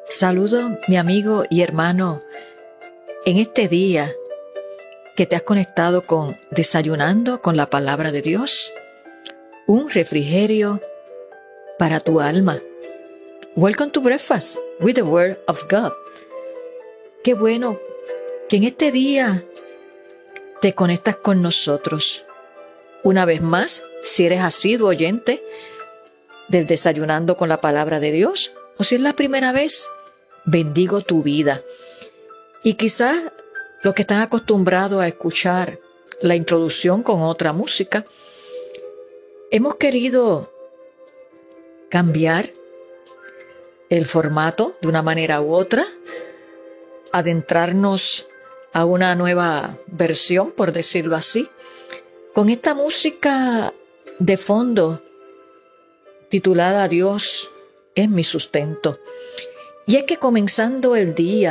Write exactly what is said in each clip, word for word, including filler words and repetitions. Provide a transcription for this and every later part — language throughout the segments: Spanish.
Saludo, mi amigo y hermano, en este día que te has conectado con Desayunando con la Palabra de Dios, un refrigerio para tu alma. Welcome to breakfast with the Word of God. Qué bueno que en este día te conectas con nosotros. Una vez más, si eres asiduo oyente del Desayunando con la Palabra de Dios, o si es la primera vez, bendigo tu vida. Y quizás los que están acostumbrados a escuchar la introducción con otra música, hemos querido cambiar el formato de una manera u otra, adentrarnos a una nueva versión, por decirlo así, con esta música de fondo titulada Dios es mi sustento. Y es que comenzando el día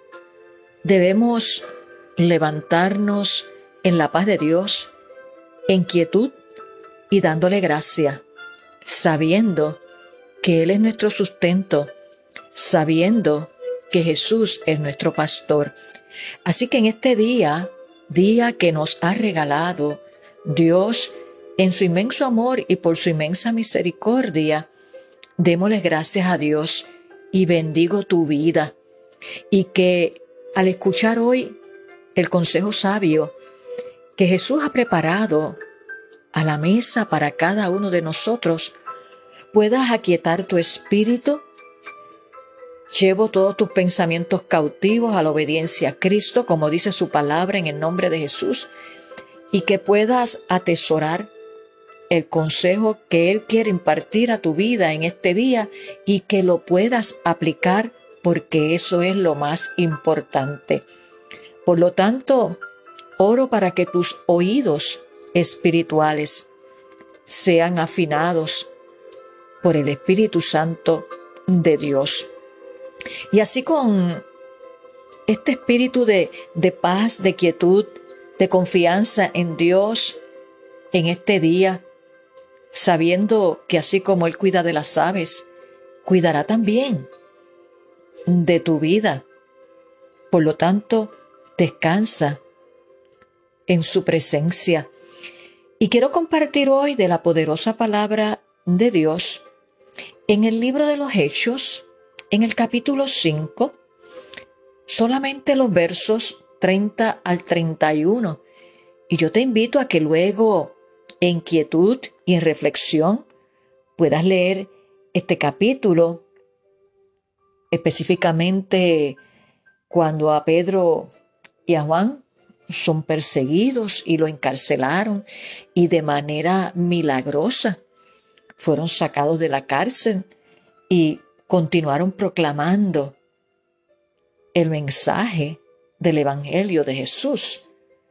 debemos levantarnos en la paz de Dios, en quietud y dándole gracia, sabiendo que Él es nuestro sustento, sabiendo que Jesús es nuestro pastor. Así que en este día, día que nos ha regalado Dios en su inmenso amor y por su inmensa misericordia, démosle gracias a Dios y bendigo tu vida. Y que al escuchar hoy el consejo sabio que Jesús ha preparado a la mesa para cada uno de nosotros, puedas aquietar tu espíritu. Llevo todos tus pensamientos cautivos a la obediencia a Cristo, como dice su palabra, en el nombre de Jesús, y que puedas atesorar el consejo que Él quiere impartir a tu vida en este día y que lo puedas aplicar, porque eso es lo más importante. Por lo tanto, oro para que tus oídos espirituales sean afinados por el Espíritu Santo de Dios. Y así con este espíritu de, de paz, de quietud, de confianza en Dios en este día, sabiendo que así como Él cuida de las aves, cuidará también de tu vida. Por lo tanto, descansa en su presencia. Y quiero compartir hoy de la poderosa palabra de Dios en el libro de los Hechos, en el capítulo cinco, solamente los versos treinta al treinta y uno. Y yo te invito a que luego, en quietud y en reflexión, puedas leer este capítulo, específicamente cuando a Pedro y a Juan son perseguidos y lo encarcelaron y de manera milagrosa fueron sacados de la cárcel y continuaron proclamando el mensaje del Evangelio de Jesús,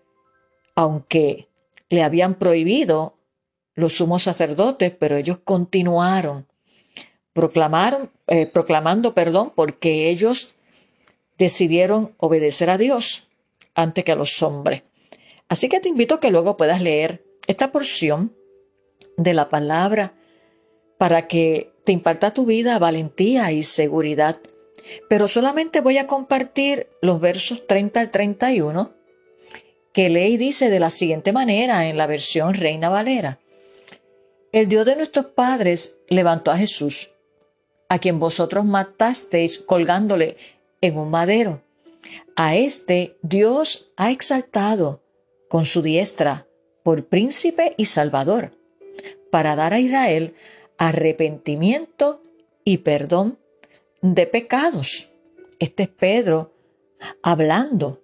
aunque le habían prohibido los sumos sacerdotes, pero ellos continuaron proclamaron, eh, proclamando, perdón, porque ellos decidieron obedecer a Dios antes que a los hombres. Así que te invito a que luego puedas leer esta porción de la palabra para que te imparta a tu vida valentía y seguridad. Pero solamente voy a compartir los versos treinta al treinta y uno, que lee y dice de la siguiente manera en la versión Reina Valera: El Dios de nuestros padres levantó a Jesús, a quien vosotros matasteis colgándole en un madero. A este Dios ha exaltado con su diestra por príncipe y salvador, para dar a Israel arrepentimiento y perdón de pecados. Este es Pedro hablando,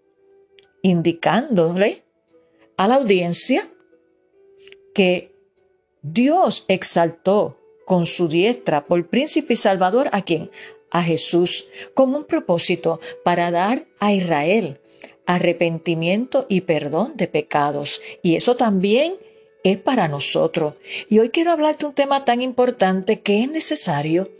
indicándole a la audiencia que Dios exaltó con su diestra por príncipe y salvador ¿a quién? A Jesús, con un propósito para dar a Israel arrepentimiento y perdón de pecados. Y eso también es para nosotros. Y hoy quiero hablarte de un tema tan importante que es necesario,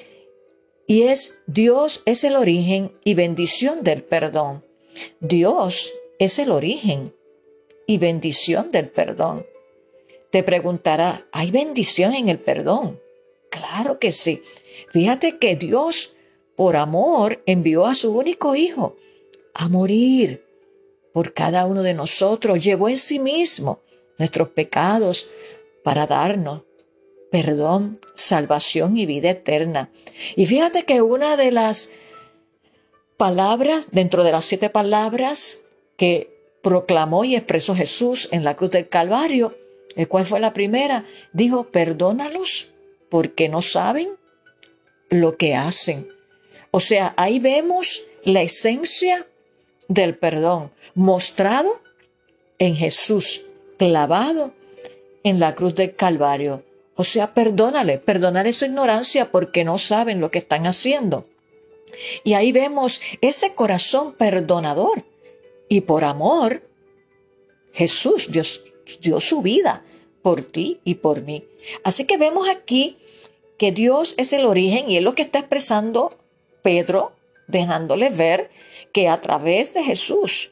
y es: Dios es el origen y bendición del perdón. Dios es el origen y bendición del perdón. Te preguntará, ¿hay bendición en el perdón? Claro que sí. Fíjate que Dios por amor, envió a su único Hijo a morir por cada uno de nosotros. Llevó en sí mismo nuestros pecados para darnos perdón, salvación y vida eterna. Y fíjate que una de las palabras, dentro de las siete palabras que proclamó y expresó Jesús en la cruz del Calvario, ¿cuál fue la primera? Dijo, perdónalos porque no saben lo que hacen. O sea, ahí vemos la esencia del perdón mostrado en Jesús, clavado en la cruz del Calvario. O sea, perdónale, perdónale su ignorancia porque no saben lo que están haciendo. Y ahí vemos ese corazón perdonador. Y por amor, Jesús dio, dio su vida por ti y por mí. Así que vemos aquí que Dios es el origen y es lo que está expresando Pedro, dejándole ver que a través de Jesús,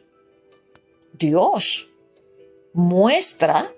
Dios muestra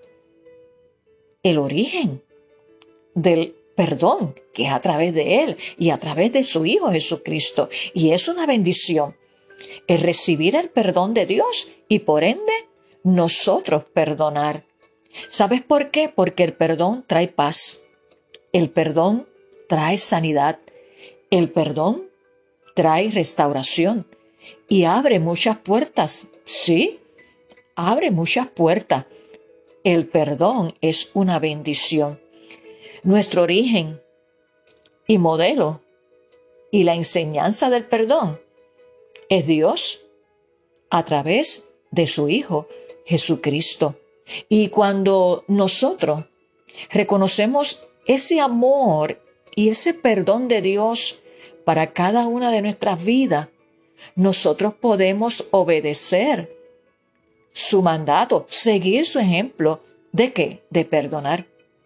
el origen del perdón, que es a través de Él y a través de su Hijo Jesucristo. Y es una bendición el recibir el perdón de Dios y por ende nosotros perdonar. ¿Sabes por qué? Porque el perdón trae paz. El perdón trae sanidad. El perdón trae restauración y abre muchas puertas. Sí, abre muchas puertas. El perdón es una bendición. Nuestro origen y modelo y la enseñanza del perdón es Dios a través de su Hijo Jesucristo. Y cuando nosotros reconocemos ese amor y ese perdón de Dios para cada una de nuestras vidas, nosotros podemos obedecer su mandato, seguir su ejemplo. ¿De qué? De perdonar.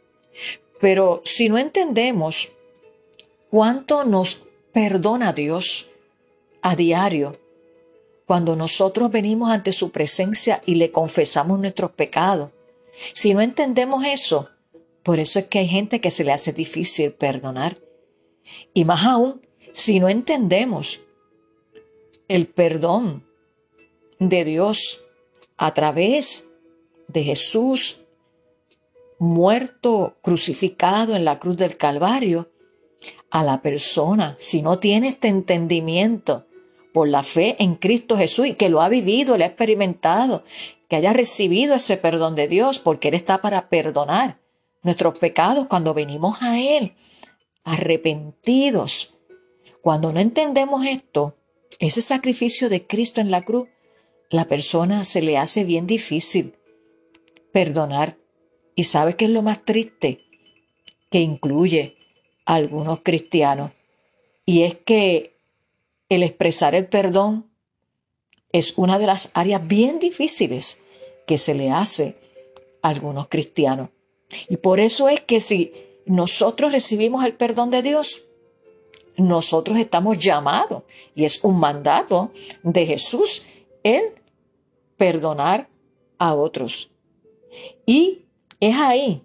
Pero si no entendemos cuánto nos perdona Dios a diario, cuando nosotros venimos ante su presencia y le confesamos nuestros pecados, si no entendemos eso, por eso es que hay gente que se le hace difícil perdonar. Y más aún, si no entendemos el perdón de Dios a través de Jesús, muerto, crucificado en la cruz del Calvario, a la persona, si no tiene este entendimiento por la fe en Cristo Jesús y que lo ha vivido, lo ha experimentado, que haya recibido ese perdón de Dios, porque Él está para perdonar nuestros pecados cuando venimos a Él, arrepentidos. Cuando no entendemos esto, ese sacrificio de Cristo en la cruz, la persona se le hace bien difícil perdonar. ¿Y sabes qué es lo más triste? Que incluye a algunos cristianos. Y es que el expresar el perdón es una de las áreas bien difíciles que se le hace a algunos cristianos. Y por eso es que si nosotros recibimos el perdón de Dios, nosotros estamos llamados, y es un mandato de Jesús, el perdonar a otros. Y es ahí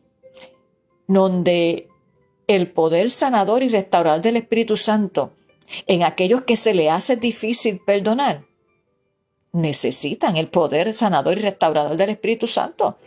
donde el poder sanador y restaurador del Espíritu Santo, en aquellos que se le hace difícil perdonar, necesitan el poder sanador y restaurador del Espíritu Santo.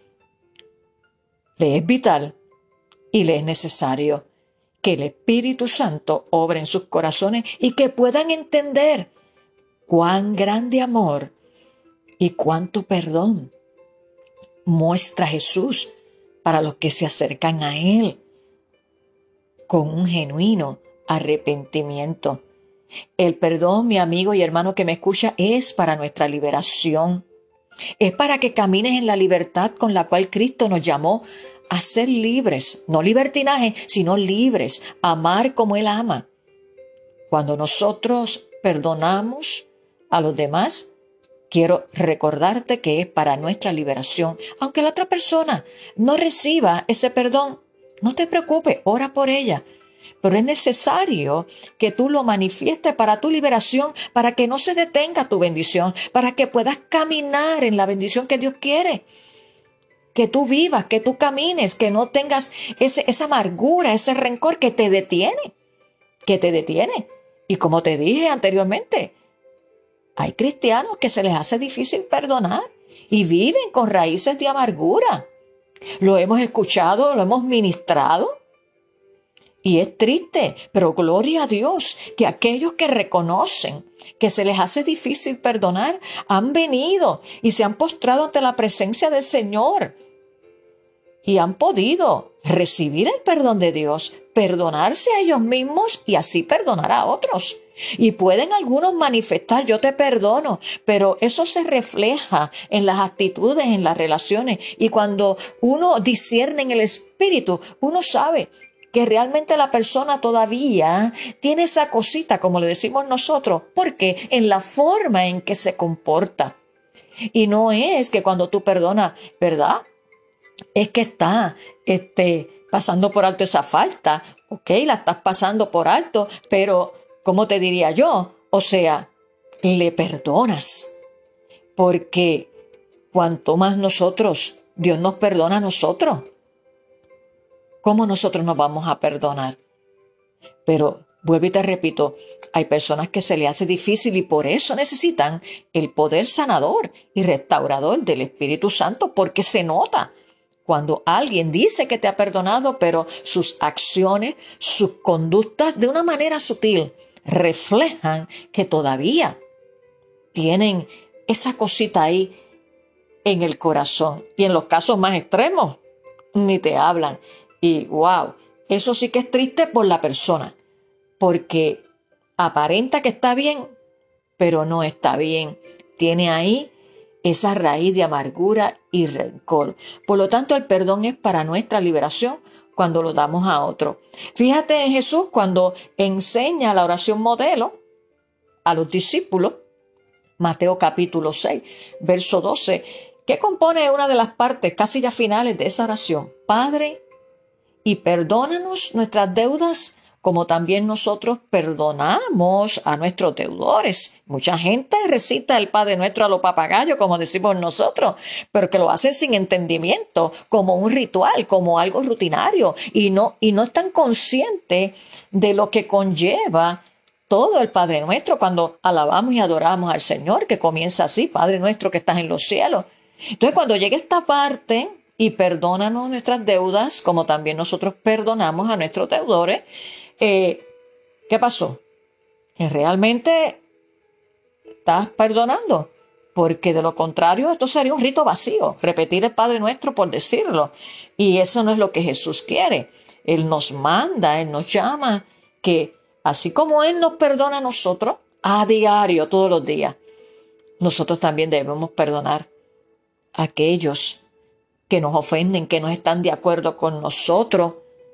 Le es vital y le es necesario que el Espíritu Santo obre en sus corazones y que puedan entender cuán grande amor y cuánto perdón muestra Jesús para los que se acercan a Él con un genuino arrepentimiento. El perdón, mi amigo y hermano que me escucha, es para nuestra liberación. Es para que camines en la libertad con la cual Cristo nos llamó a ser libres, no libertinaje, sino libres, amar como Él ama. Cuando nosotros perdonamos a los demás, quiero recordarte que es para nuestra liberación. Aunque la otra persona no reciba ese perdón, no te preocupes, ora por ella. Pero es necesario que tú lo manifiestes para tu liberación, para que no se detenga tu bendición, para que puedas caminar en la bendición que Dios quiere. Que tú vivas, que tú camines, que no tengas ese, esa amargura, ese rencor que te detiene, que te detiene. Y como te dije anteriormente, hay cristianos que se les hace difícil perdonar y viven con raíces de amargura. Lo hemos escuchado, lo hemos ministrado. Y es triste, pero gloria a Dios que aquellos que reconocen que se les hace difícil perdonar han venido y se han postrado ante la presencia del Señor y han podido recibir el perdón de Dios, perdonarse a ellos mismos y así perdonar a otros. Y pueden algunos manifestar, yo te perdono, pero eso se refleja en las actitudes, en las relaciones. Y cuando uno discierne en el espíritu, uno sabe que realmente la persona todavía tiene esa cosita, como le decimos nosotros, porque en la forma en que se comporta. Y no es que cuando tú perdonas, ¿verdad?, es que está este, pasando por alto esa falta. Ok, la estás pasando por alto, pero ¿cómo te diría yo? O sea, le perdonas. Porque cuanto más nosotros, Dios nos perdona a nosotros. ¿Cómo nosotros nos vamos a perdonar? Pero vuelvo y te repito, hay personas que se les hace difícil y por eso necesitan el poder sanador y restaurador del Espíritu Santo, porque se nota cuando alguien dice que te ha perdonado, pero sus acciones, sus conductas, de una manera sutil, reflejan que todavía tienen esa cosita ahí en el corazón. Y en los casos más extremos, ni te hablan. Y wow, eso sí que es triste por la persona, porque aparenta que está bien, pero no está bien. Tiene ahí esa raíz de amargura y rencor. Por lo tanto, el perdón es para nuestra liberación cuando lo damos a otro. Fíjate en Jesús cuando enseña la oración modelo a los discípulos, Mateo capítulo seis, verso doce, que compone una de las partes casi ya finales de esa oración. Padre, y perdónanos nuestras deudas, como también nosotros perdonamos a nuestros deudores. Mucha gente recita el Padre Nuestro a lo papagayo, como decimos nosotros, pero que lo hacen sin entendimiento, como un ritual, como algo rutinario, y no, y no están conscientes de lo que conlleva todo el Padre Nuestro cuando alabamos y adoramos al Señor, que comienza así: Padre Nuestro que estás en los cielos. Entonces, cuando llegue esta parte, y perdónanos nuestras deudas, como también nosotros perdonamos a nuestros deudores, eh, ¿qué pasó? Que realmente estás perdonando, porque de lo contrario esto sería un rito vacío, repetir el Padre Nuestro por decirlo, y eso no es lo que Jesús quiere. Él nos manda, Él nos llama, que así como Él nos perdona a nosotros a diario, todos los días, nosotros también debemos perdonar a aquellos que nos ofenden, que no están de acuerdo con nosotros,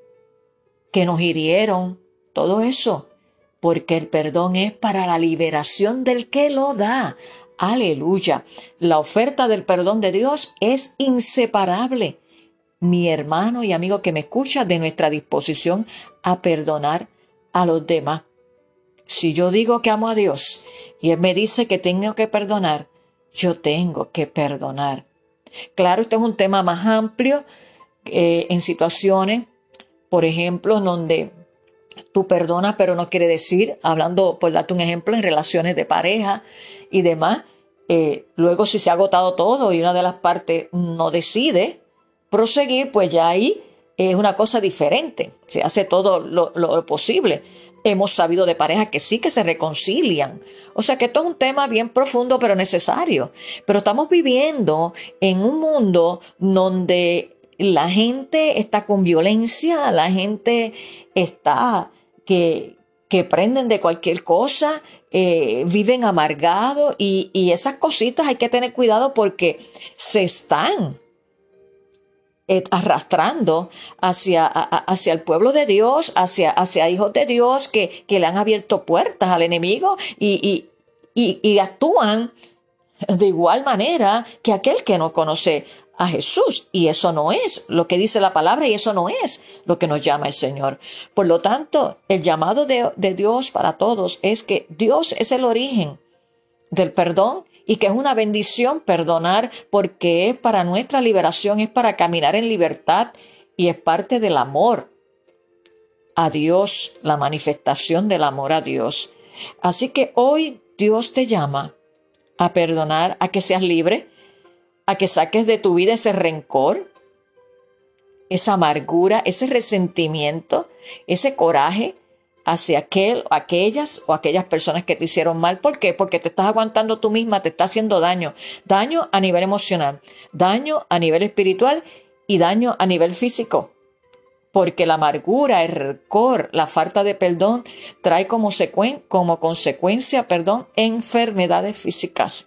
que nos hirieron, todo eso, porque el perdón es para la liberación del que lo da. Aleluya. La oferta del perdón de Dios es inseparable, mi hermano y amigo que me escucha, de nuestra disposición a perdonar a los demás. Si yo digo que amo a Dios y Él me dice que tengo que perdonar, yo tengo que perdonar. Claro, este es un tema más amplio eh, en situaciones, por ejemplo, en donde tú perdonas, pero no quiere decir, hablando, por darte un ejemplo, en relaciones de pareja y demás, eh, luego si se ha agotado todo y una de las partes no decide proseguir, pues ya ahí es una cosa diferente, se hace todo lo, lo posible. Hemos sabido de parejas que sí, que se reconcilian. O sea que esto es un tema bien profundo, pero necesario. Pero estamos viviendo en un mundo donde la gente está con violencia, la gente está que, que prenden de cualquier cosa, eh, viven amargados y, y esas cositas hay que tener cuidado porque se están arrastrando hacia, hacia el pueblo de Dios, hacia, hacia hijos de Dios que, que le han abierto puertas al enemigo y, y, y, y actúan de igual manera que aquel que no conoce a Jesús. Y eso no es lo que dice la palabra y eso no es lo que nos llama el Señor. Por lo tanto, el llamado de, de Dios para todos es que Dios es el origen del perdón y que es una bendición perdonar porque es para nuestra liberación, es para caminar en libertad y es parte del amor a Dios, la manifestación del amor a Dios. Así que hoy Dios te llama a perdonar, a que seas libre, a que saques de tu vida ese rencor, esa amargura, ese resentimiento, ese coraje hacia aquel, aquellas o aquellas personas que te hicieron mal. ¿Por qué? Porque te estás aguantando tú misma, te está haciendo daño. Daño a nivel emocional, daño a nivel espiritual y daño a nivel físico. Porque la amargura, el rencor, la falta de perdón trae como, secuen- como consecuencia, perdón, enfermedades físicas.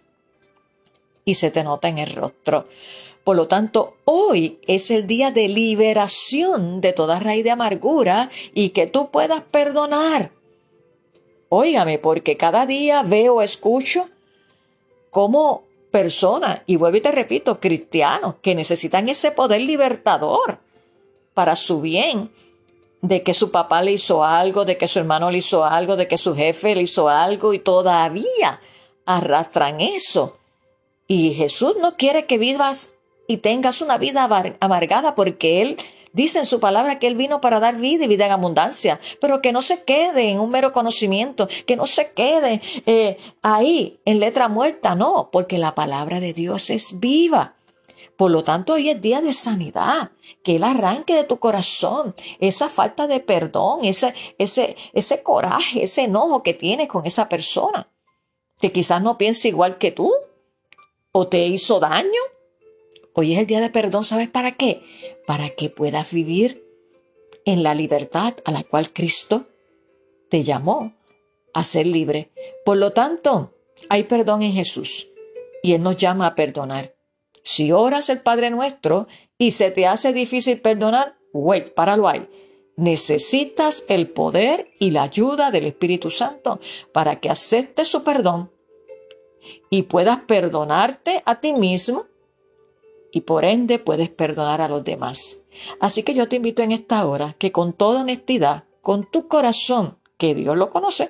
Y se te nota en el rostro. Por lo tanto, hoy es el día de liberación de toda raíz de amargura y que tú puedas perdonar. Óigame, porque cada día veo, escucho cómo personas, y vuelvo y te repito, cristianos, que necesitan ese poder libertador para su bien, de que su papá le hizo algo, de que su hermano le hizo algo, de que su jefe le hizo algo y todavía arrastran eso. Y Jesús no quiere que vivas y tengas una vida amargada, porque Él dice en su palabra que Él vino para dar vida y vida en abundancia, pero que no se quede en un mero conocimiento, que no se quede eh, ahí en letra muerta, no, porque la palabra de Dios es viva. Por lo tanto, hoy es día de sanidad, que Él arranque de tu corazón esa falta de perdón, ese, ese, ese coraje, ese enojo que tienes con esa persona, que quizás no piensa igual que tú o te hizo daño. Hoy es el día de perdón, ¿sabes para qué? Para que puedas vivir en la libertad a la cual Cristo te llamó a ser libre. Por lo tanto, hay perdón en Jesús y Él nos llama a perdonar. Si oras el Padre Nuestro y se te hace difícil perdonar, wait, páralo ahí. Necesitas el poder y la ayuda del Espíritu Santo para que aceptes su perdón y puedas perdonarte a ti mismo y por ende puedes perdonar a los demás. Así que yo te invito en esta hora que con toda honestidad, con tu corazón, que Dios lo conoce,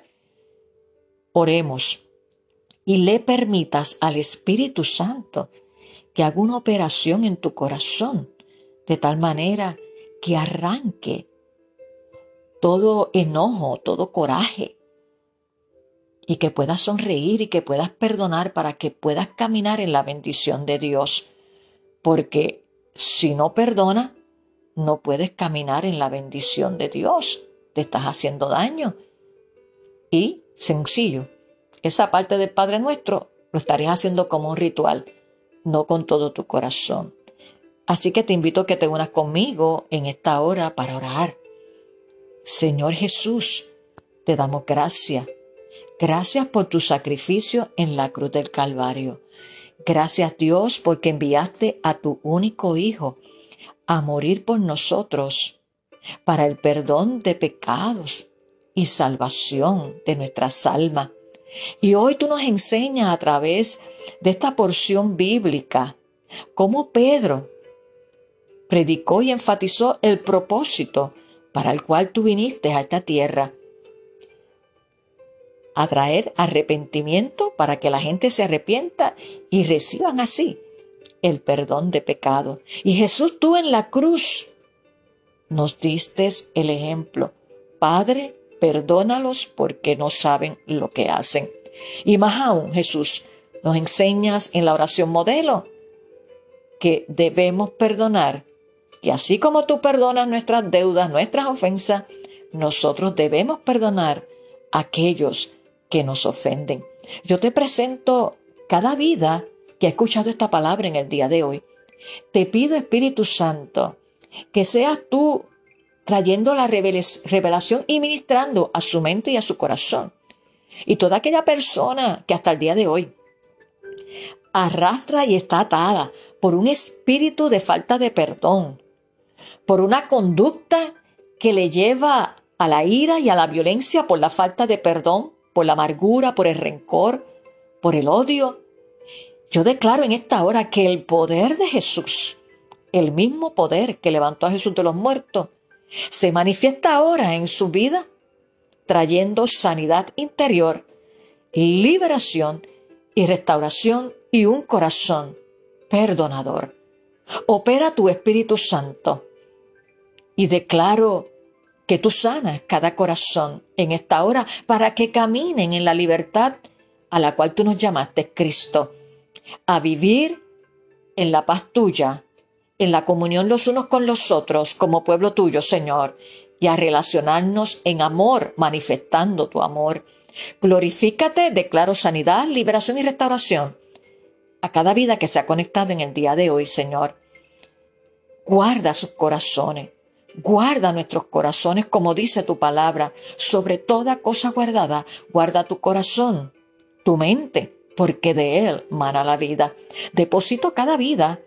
oremos y le permitas al Espíritu Santo que haga una operación en tu corazón, de tal manera que arranque todo enojo, todo coraje, y que puedas sonreír y que puedas perdonar para que puedas caminar en la bendición de Dios. Porque si no perdonas, no puedes caminar en la bendición de Dios. Te estás haciendo daño. Y, sencillo, esa parte del Padre Nuestro lo estarías haciendo como un ritual, no con todo tu corazón. Así que te invito a que te unas conmigo en esta hora para orar. Señor Jesús, te damos gracias. Gracias por tu sacrificio en la cruz del Calvario. Gracias, Dios, porque enviaste a tu único Hijo a morir por nosotros para el perdón de pecados y salvación de nuestras almas. Y hoy tú nos enseñas a través de esta porción bíblica cómo Pedro predicó y enfatizó el propósito para el cual tú viniste a esta tierra, a traer arrepentimiento para que la gente se arrepienta y reciban así el perdón de pecado. Y Jesús, tú en la cruz nos diste el ejemplo. Padre, perdónalos porque no saben lo que hacen. Y más aún, Jesús, nos enseñas en la oración modelo que debemos perdonar. Y así como tú perdonas nuestras deudas, nuestras ofensas, nosotros debemos perdonar a aquellos que nos ofenden. Yo te presento cada vida que ha escuchado esta palabra en el día de hoy. Te pido, Espíritu Santo, que seas tú trayendo la revelación y ministrando a su mente y a su corazón. Y toda aquella persona que hasta el día de hoy arrastra y está atada por un espíritu de falta de perdón, por una conducta que le lleva a la ira y a la violencia por la falta de perdón, por la amargura, por el rencor, por el odio. Yo declaro en esta hora que el poder de Jesús, el mismo poder que levantó a Jesús de los muertos, se manifiesta ahora en su vida, trayendo sanidad interior, liberación y restauración y un corazón perdonador. Opera tu Espíritu Santo y declaro que tú sanas cada corazón en esta hora para que caminen en la libertad a la cual tú nos llamaste, Cristo, a vivir en la paz tuya, en la comunión los unos con los otros como pueblo tuyo, Señor, y a relacionarnos en amor, manifestando tu amor. Glorifícate, declaro sanidad, liberación y restauración a cada vida que se ha conectado en el día de hoy, Señor. Guarda sus corazones, guarda nuestros corazones, como dice tu palabra. Sobre toda cosa guardada, guarda tu corazón, tu mente, porque de él mana la vida. Deposito cada vida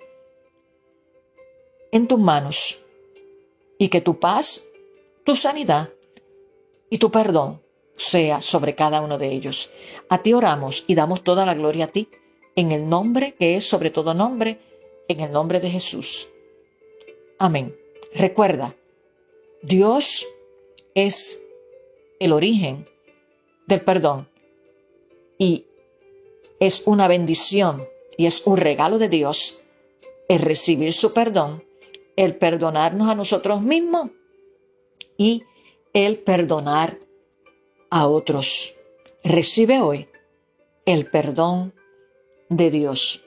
en tus manos y que tu paz, tu sanidad y tu perdón sea sobre cada uno de ellos. A ti oramos y damos toda la gloria a ti, en el nombre que es sobre todo nombre, en el nombre de Jesús. Amén. Recuerda, Dios es el origen del perdón y es una bendición y es un regalo de Dios el recibir su perdón, el perdonarnos a nosotros mismos y el perdonar a otros. Recibe hoy el perdón de Dios.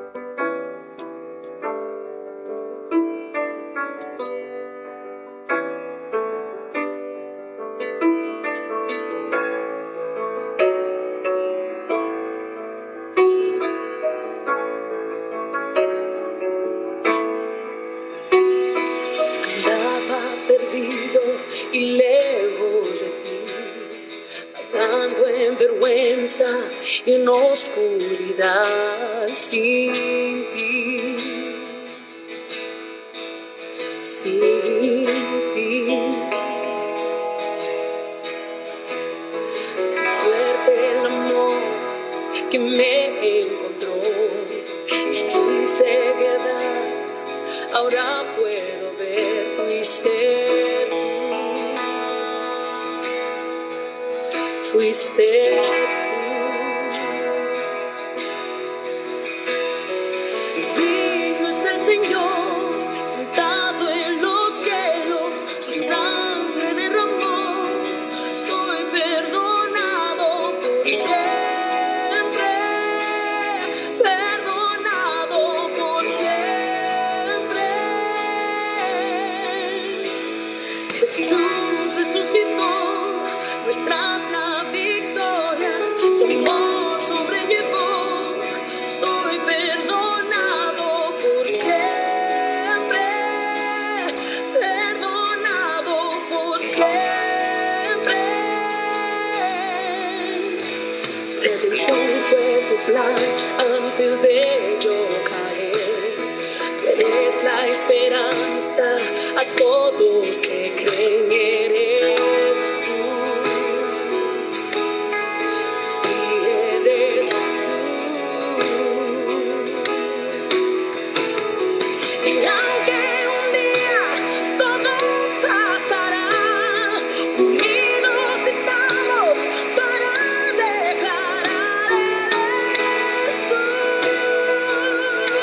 Y lejos de ti, vagando en vergüenza y en oscuridad sin ti, sin ti. Fuerte el amor que me encontró y sin ceguedad ahora puedo ver, fuiste Fuiste tú. Digno es el Señor, sentado en los cielos, su sangre derramó. Soy perdonado por siempre, perdonado por siempre. Jesús resucitó nuestras antes de yo caer. Tú eres la esperanza a todos que creen, eres tú. Sí, eres tú. Y aunque un día todo pasará, unidos estamos para declarar.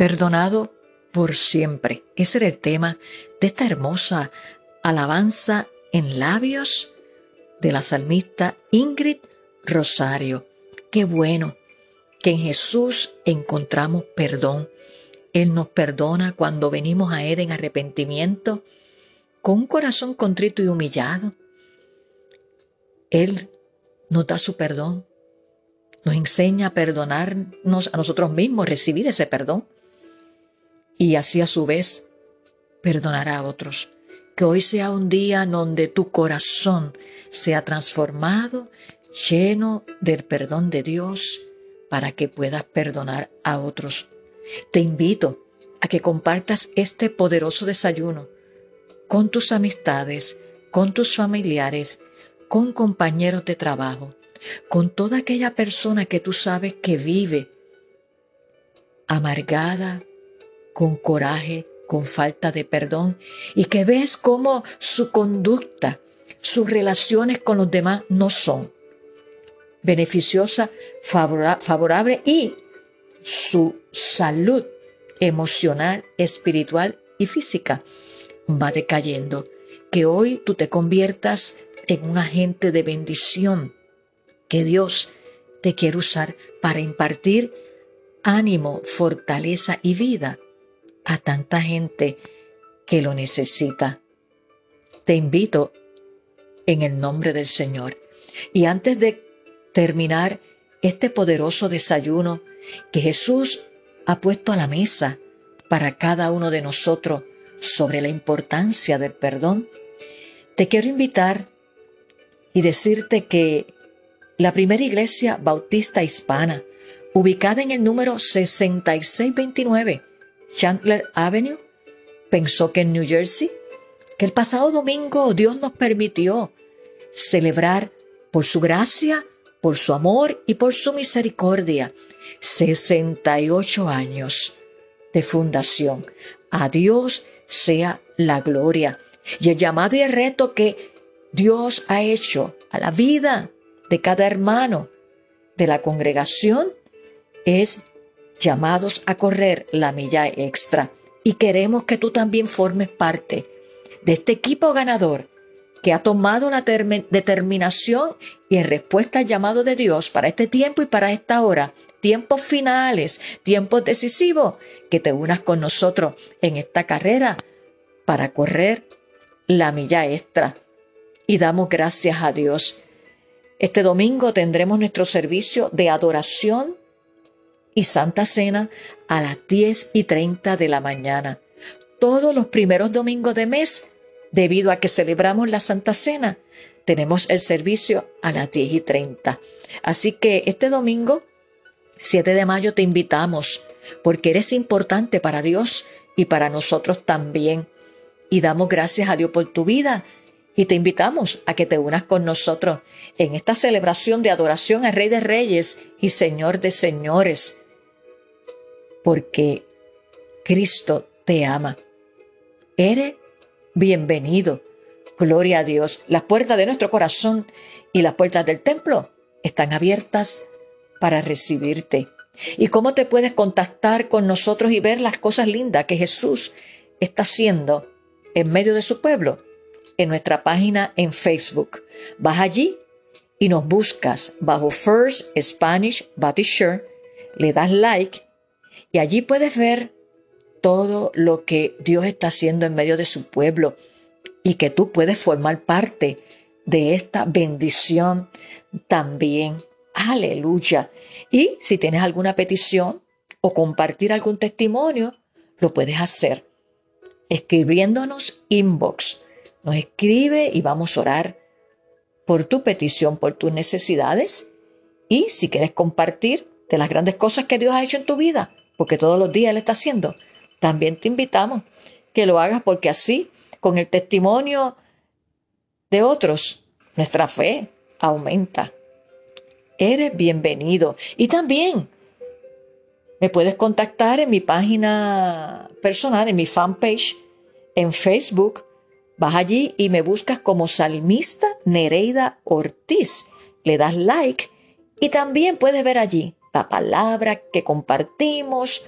perdonado por siempre. Ese era el tema de esta hermosa alabanza en labios de la salmista Ingrid Rosario. Qué bueno que en Jesús encontramos perdón. Él nos perdona cuando venimos a Él en arrepentimiento, con un corazón contrito y humillado. Él nos da su perdón, nos enseña a perdonarnos a nosotros mismos, recibir ese perdón, y así a su vez perdonar a otros. Que hoy sea un día donde tu corazón sea transformado, lleno del perdón de Dios, para que puedas perdonar a otros. Te invito a que compartas este poderoso desayuno con tus amistades, con tus familiares, con compañeros de trabajo, con toda aquella persona que tú sabes que vive amargada, con coraje, con falta de perdón, y que ves cómo su conducta, sus relaciones con los demás no son beneficiosa, favora- favorable, y su salud emocional, espiritual y física va decayendo. Que hoy tú te conviertas en un agente de bendición, que Dios te quiere usar para impartir ánimo, fortaleza y vida a tanta gente que lo necesita. Te invito en el nombre del Señor. Y antes de terminar este poderoso desayuno que Jesús ha puesto a la mesa para cada uno de nosotros sobre la importancia del perdón, te quiero invitar y decirte que la primera iglesia bautista hispana, ubicada en el número sesenta y seis veintinueve Chandler Avenue, Pennsauken, New Jersey, que el pasado domingo Dios nos permitió celebrar por su gracia, por su amor y por su misericordia, sesenta y ocho años de fundación. A Dios sea la gloria. Y el llamado y el reto que Dios ha hecho a la vida de cada hermano de la congregación es llamados a correr la milla extra. Y queremos que tú también formes parte de este equipo ganador que ha tomado la term- determinación y en respuesta al llamado de Dios para este tiempo y para esta hora, tiempos finales, tiempos decisivos, que te unas con nosotros en esta carrera para correr la milla extra. Y damos gracias a Dios. Este domingo tendremos nuestro servicio de adoración y Santa Cena a las diez y treinta de la mañana. Todos los primeros domingos de mes, debido a que celebramos la Santa Cena, tenemos el servicio a las diez y treinta. Así que este domingo, siete de mayo, te invitamos, porque eres importante para Dios y para nosotros también. Y damos gracias a Dios por tu vida y te invitamos a que te unas con nosotros en esta celebración de adoración al Rey de Reyes y Señor de Señores, porque Cristo te ama. Eres bienvenido. Gloria a Dios. Las puertas de nuestro corazón y las puertas del templo están abiertas para recibirte. ¿Y cómo te puedes contactar con nosotros y ver las cosas lindas que Jesús está haciendo en medio de su pueblo? En nuestra página en Facebook. Vas allí y nos buscas bajo First Spanish Baptist Church, le das like y allí puedes ver todo lo que Dios está haciendo en medio de su pueblo y que tú puedes formar parte de esta bendición también. Aleluya. Y si tienes alguna petición o compartir algún testimonio, lo puedes hacer escribiéndonos inbox. Nos escribe y vamos a orar por tu petición, por tus necesidades. Y si quieres compartir de las grandes cosas que Dios ha hecho en tu vida, porque todos los días Él está haciendo, también te invitamos que lo hagas, porque así, con el testimonio de otros, nuestra fe aumenta. Eres bienvenido. Y también me puedes contactar en mi página personal, en mi fanpage en Facebook. Vas allí y me buscas como Salmista Nereida Ortiz. Le das like y también puedes ver allí la palabra que compartimos,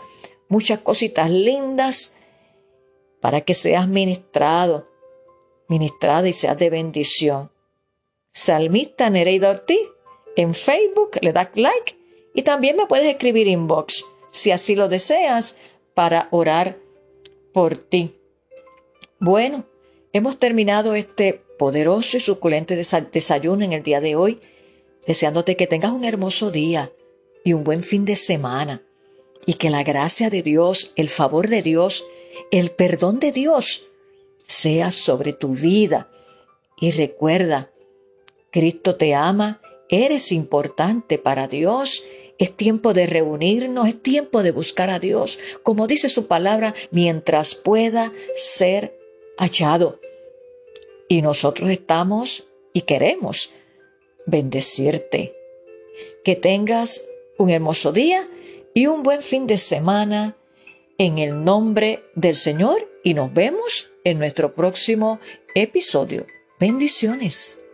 muchas cositas lindas para que seas ministrado, ministrada y seas de bendición. Salmista Nereida Ortiz, en Facebook, le das like y también me puedes escribir inbox, si así lo deseas, para orar por ti. Bueno, hemos terminado este poderoso y suculento desayuno en el día de hoy, deseándote que tengas un hermoso día y un buen fin de semana, y que la gracia de Dios, el favor de Dios, el perdón de Dios sea sobre tu vida. Y recuerda, Cristo te ama, eres importante para Dios. Es tiempo de reunirnos, es tiempo de buscar a Dios, como dice su palabra, mientras pueda ser hallado. Y nosotros estamos y queremos bendecirte. Que tengas un hermoso día y un buen fin de semana en el nombre del Señor, y nos vemos en nuestro próximo episodio. Bendiciones.